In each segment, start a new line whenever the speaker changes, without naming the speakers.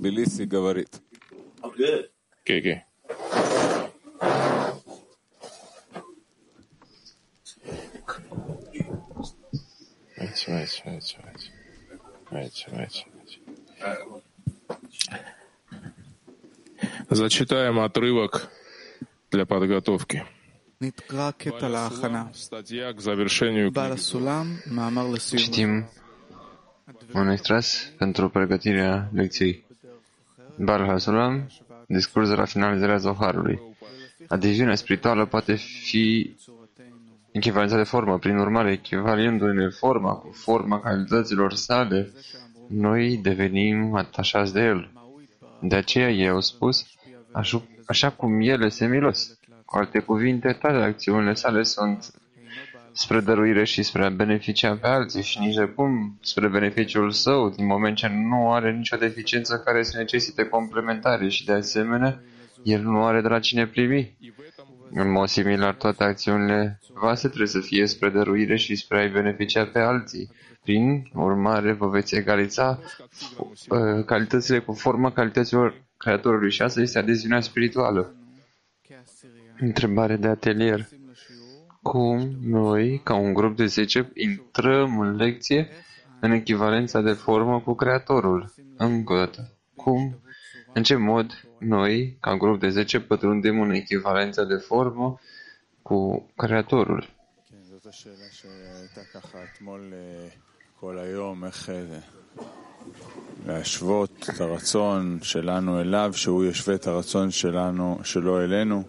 Тбилиси говорит.
Okay. Зачитаем отрывок для подготовки. Статья к завершению книги.
Citim un extras pentru pregătirea lecției. Baal HaSulam, discurs de la finalizarea Zoharului. Adiviziunea spirituală poate fi echivalența de formă. Prin urmare, echivalându-ne forma cu forma calităților sale, noi devenim atașați de el. De aceea ei au spus, așa cum el este milos. Cu alte cuvinte, toate acțiunile sale sunt spre dăruire și spre a beneficia pe alții și nici de cum spre beneficiul său, din moment ce nu are nicio deficiență care să necesite complementare și de asemenea, el nu are de la cine primi. În mod similar, toate acțiunile voastre trebuie să fie spre dăruire și spre a-i beneficia pe alții. Prin urmare, vă veți egaliza calitățile cu forma calităților Creatorului și asta este adeziunea spirituală. Întrebare de atelier. Cum noi, ca un grup de 10, intrăm în lecție în echivalența de formă cu Creatorul? Încă o dată. Cum? În ce mod noi, ca grup de 10, pătrundem în echivalența de formă cu Creatorul?
להשוות את הרצון שלנו אליו, שהוא ישווה את הרצון שלו אלינו.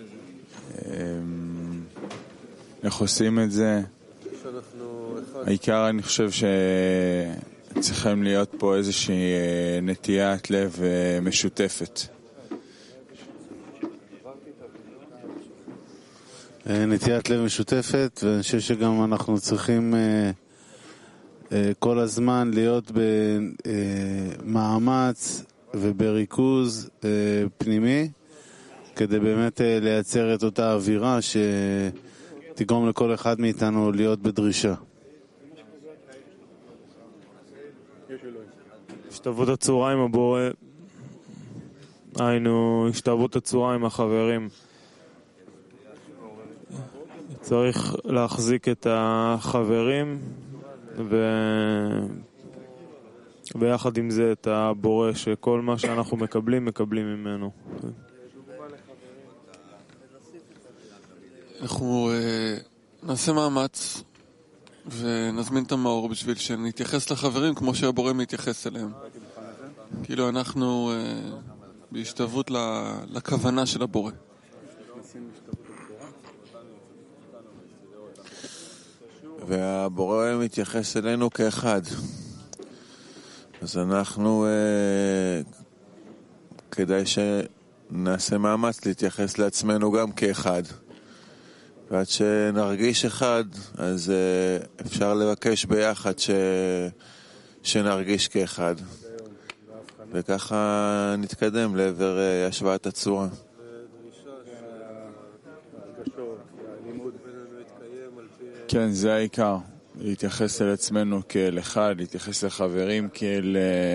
איך עושים את זה? העיקר אני חושב שצריכים להיות פה איזושהי נטיית לב משותפת.
נטיית לב משותפת, ואני חושב שגם אנחנו צריכים כל הזמן להיות במאמץ ובריכוז פנימי כדי באמת לייצר את אותה אווירה שתגרום לכל אחד מאיתנו להיות בדרישה.
השתוות הצורה עם הבורא, היינו השתוות הצורה עם החברים. צריך להחזיק את החברים ויחד עם זה את הבורא, שכל מה שאנחנו מקבלים ממנו.
אנחנו נעשה מאמץ ונזמין את המאור בשביל שנתייחס לחברים כמו שהבורא מתייחס אליהם. כאילו אנחנו בהשתוות לכוונה של הבורא.
והבורא מתייחס אלינו כאחד. אז אנחנו כדאי שנעשה מאמץ להתייחס לעצמנו גם כאחד. ועד שנרגיש אחד, אז אפשר לבקש ביחד שנרגיש כאחד. וככה נתקדם לעבר השוואת הצורה. כן, זה העיקר. להתייחס אל עצמנו כאל אחד, להתייחס לחברים כאל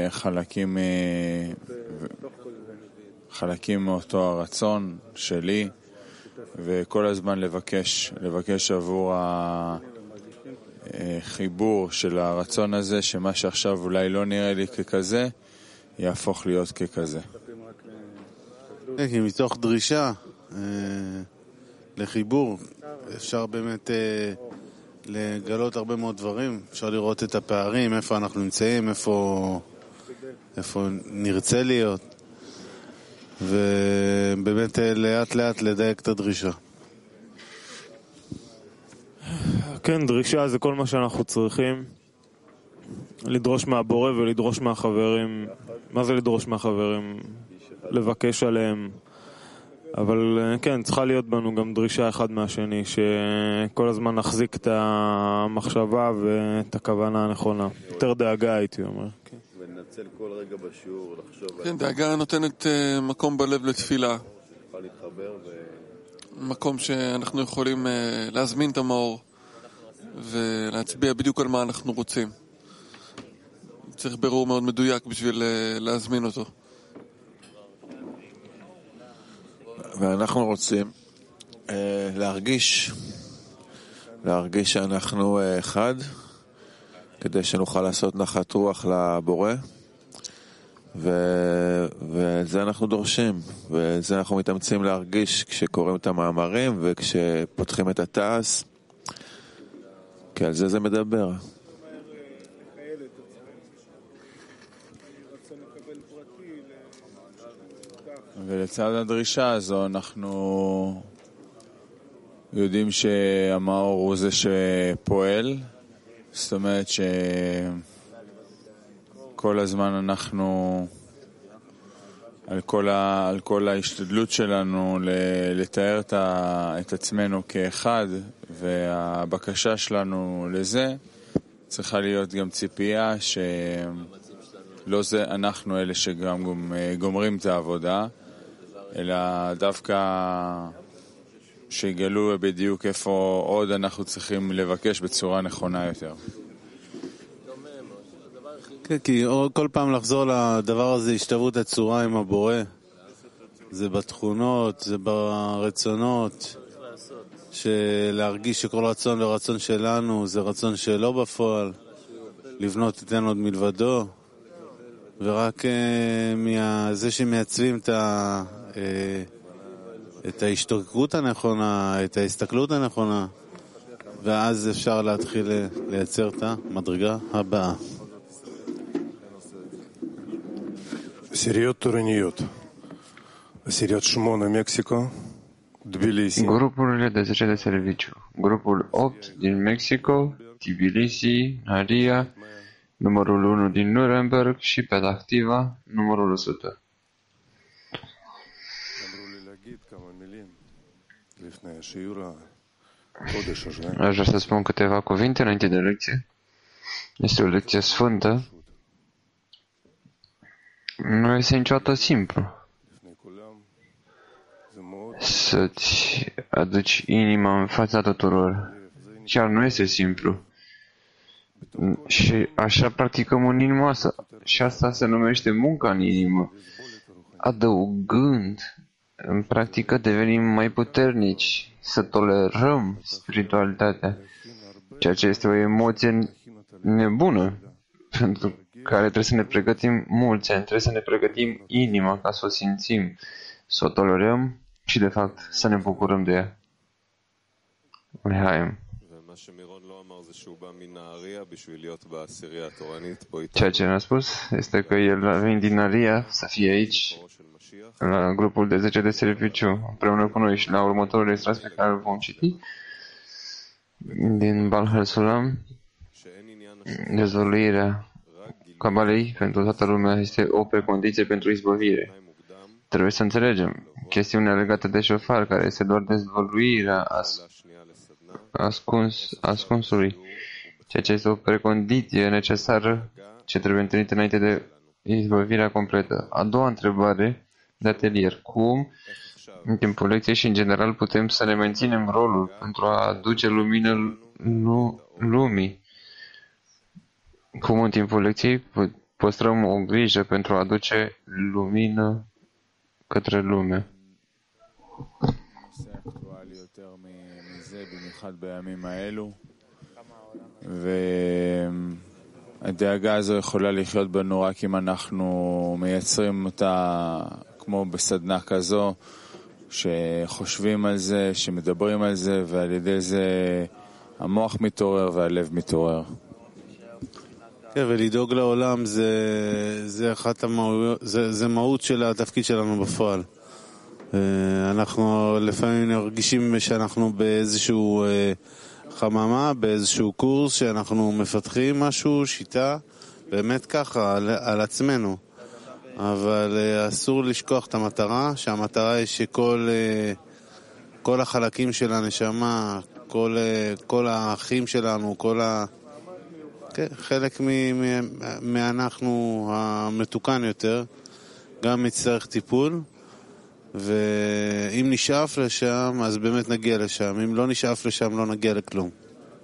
חלקים מאותו הרצון שלי, וכל הזמן לבקש עבור החיבור של הרצון הזה, שמה שעכשיו אולי לא נראה לי ככזה, יהפוך להיות ככזה.
כי מתוך דרישה לחיבור אפשר באמת לגלות הרבה מאוד דברים, אפשר לראות את הפערים, איפה אנחנו נמצאים, איפה נרצה להיות, ובאמת לאט לאט לדייק את הדרישה.
כן, דרישה זה כל מה שאנחנו צריכים, לדרוש מהבורא ולדרוש מהחברים. מה זה לדרוש מהחברים? לבקש עליהם. אבל כן, צריכה להיות בנו גם דרישה אחד מהשני, שכל הזמן נחזיק את המחשבה ואת הכוונה הנכונה. יותר דאגה הייתי אומר.
וננצל כל רגע בשיעור לחשוב.
כן, דאגה נותנת מקום בלב לתפילה. מקום שאנחנו יכולים להזמין את המאור ולהצביע בדיוק על מה אנחנו רוצים. צריך ברור מאוד מדויק בשביל להזמין אותו.
ואנחנו רוצים להרגיש שאנחנו אחד, כדי שנוכל לעשות נחת רוח לבורא, וזה אנחנו דורשים, וזה אנחנו מתאמצים להרגיש כשקוראים את המאמרים וכשפותחים את התעש, כי על זה מדבר. ולצד הדרישה הזו אנחנו יודעים שהמאור הוא זה שפועל, זאת אומרת שכל הזמן אנחנו על כל ההשתדלות שלנו לתאר את עצמנו כאחד, והבקשה שלנו לזה צריכה להיות גם ציפייה שלא זה אנחנו אלה שגם גומרים את העבודה, אלא דווקא שיגלו בדיוק איפה עוד אנחנו צריכים לבקש בצורה נכונה יותר.
כן, כי כל פעם לחזור לדבר הזה, השתוות הצורה עם הבורא. זה בתכונות, זה ברצונות, להרגיש שכל רצון ורצון שלנו זה רצון שלא בפועל, לבנות את אין עוד מלבדו, ורק זה שמייצבים את ההשתוקקות הנכונה, את ההסתכלות הנכונה, ואז אפשר להתחיל לייצר את המדרגה הבאה.
Сирот Туранiyot, Siriot Shmona, Mexico, Tbilisi.
Grupurile de 10 de serviciu. Grupul 8 din Mexico, Tbilisi, Naria, numărul 1 din Nuremberg și Petahtiva, numărul 100. Aș vrea să spun câteva cuvinte înainte de lecție. Este o lecție sfântă. Nu este niciodată simplu să-ți aduci inima în fața tuturor. Chiar nu este simplu. Și așa practicăm în inima asta. Și asta se numește munca în inimă. Adăugând, în practică devenim mai puternici, să tolerăm spiritualitatea, ceea ce este o emoție nebună, pentru care trebuie să ne pregătim mulți ani, trebuie să ne pregătim inima ca să o simțim, să o tolerăm și, de fapt, să ne bucurăm de ea. Lehaim. Ceea ce ne-a spus este că el vine din Naria să fie aici, la grupul de 10 de serviciu, împreună cu noi, și la următorul extras pe care îl vom citi, din Baal HaSulam, dezvăluirea Cabalei pentru toată lumea este o precondiție pentru izbăvire. Trebuie să înțelegem chestiunea legată de șofar, care este doar dezvăluirea ascunsului, ceea ce este o precondiție necesară ce trebuie întâlnită înainte de izbăvirea completă. A doua întrebare de atelier: cum, în timpul lecției și în general, putem să ne menținem rolul pentru a aduce lumină lumii? Cum în timpul lecției păstrăm o grijă pentru a aduce lumină către lume?
והדאגה הזו יכולה לחיות בנו רק אם אנחנו מייצרים אותה כמו בסדנה כזו, שחושבים על זה, שמדברים על זה, ועל ידי זה המוח מתעורר והלב מתעורר.
כן, ולדאוג לעולם זה מהות של התפקיד שלנו בפועל. אנחנו לפעמים נרגישים שאנחנו באיזשהו חממה, באיזשהו קורס שאנחנו מפתחים משהו, שיטה, באמת ככה, על עצמנו. אבל אסור לשכוח את המטרה, שהמטרה היא שכל החלקים של הנשמה, כל האחים שלנו, חלק מאנחנו המתוקן יותר, גם מצטרך טיפול, ואם נשאף לשם, אז באמת נגיע לשם. אם לא נשאף לשם, לא נגיע לכלום.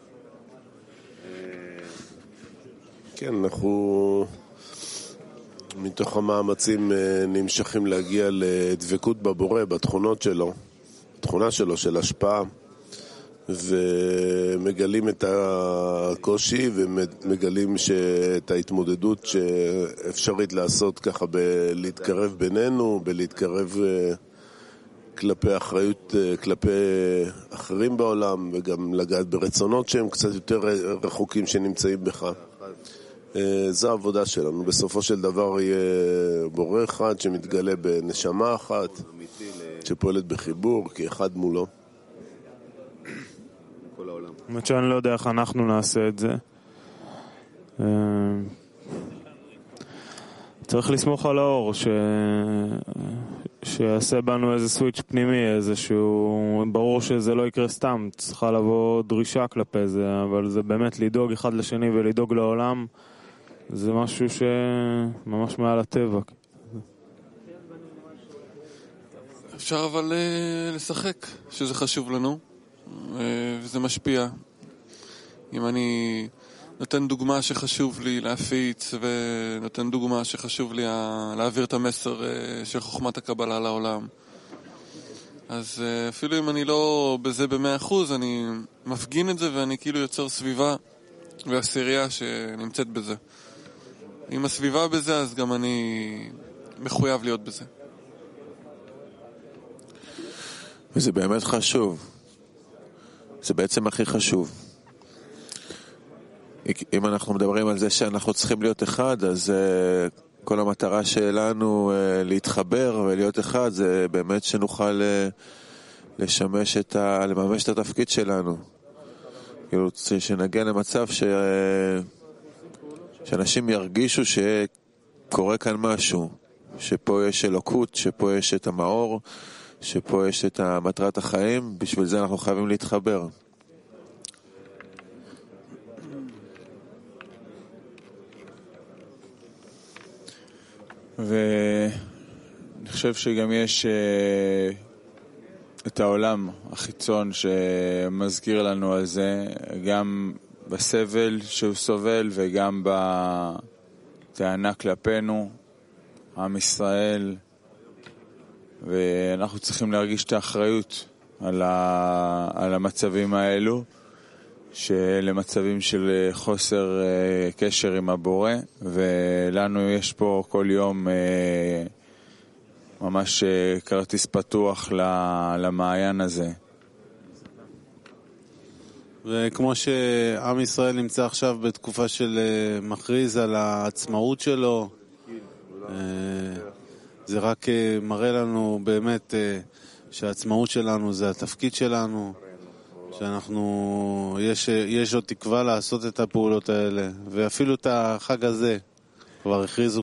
כן, אנחנו
מתוך המאמצים נמשכים להגיע לדבקות בבורא, בתכונות שלו, תכונה שלו של השפעה, ומגלים את הקושי ומגלים את ההתמודדות שאפשרית לעשות ככה בלהתקרב בינינו, בלהתקרב כלפי אחריות, כלפי אחרים בעולם, וגם לגעת ברצונות שהם קצת יותר רחוקים שנמצאים בך. זו העבודה שלנו. בסופו של דבר יהיה בורא אחד שמתגלה בנשמה אחת, שפועלת בחיבור כאחד מולו.
באמת שאני לא יודע איך אנחנו נעשה את זה. צריך לסמוך על האור שיעשה בנו איזה סוויץ' פנימי, איזשהו, ברור שזה לא יקרה סתם, צריכה לבוא דרישה כלפי זה, אבל זה באמת לדאוג אחד לשני ולדאוג לעולם, זה משהו שממש מעל הטבע.
אפשר אבל לשחק שזה חשוב לנו וזה משפיע. אם אני נותן דוגמה שחשוב לי להפיץ ונותן דוגמה שחשוב לי להעביר את המסר של חוכמת הקבלה לעולם, אז אפילו אם אני לא בזה ב100%, אני מפגין את זה ואני כאילו יוצר סביבה ועשירייה שנמצאת בזה. אם הסביבה בזה, אז גם אני מחויב להיות בזה.
וזה באמת חשוב. זה בעצם הכי חשוב. אם אנחנו מדברים על זה שאנחנו צריכים להיות אחד, אז כל המטרה שלנו להתחבר ולהיות אחד, זה באמת שנוכל לממש את התפקיד שלנו. כאילו, שנגיע למצב שאנשים ירגישו שקורה כאן משהו, שפה יש אלוקות, שפה יש את המאור, שפה יש את מטרת החיים. בשביל זה אנחנו חייבים להתחבר.
ואני חושב שגם יש את העולם החיצון שמזכיר לנו על זה, גם בסבל שהוא סובל וגם בטענה כלפינו, עם ישראל, ואנחנו צריכים להרגיש את האחריות על המצבים האלו, שאלה מצבים של חוסר קשר עם הבורא, ולנו יש פה כל יום ממש כרטיס פתוח למעיין הזה.
וכמו שעם ישראל נמצא עכשיו בתקופה של מכריז על העצמאות שלו, זה רק מראה לנו באמת שהעצמאות שלנו זה התפקיד שלנו, שאנחנו, יש עוד תקווה לעשות את הפעולות האלה, ואפילו את החג הזה כבר הכריזו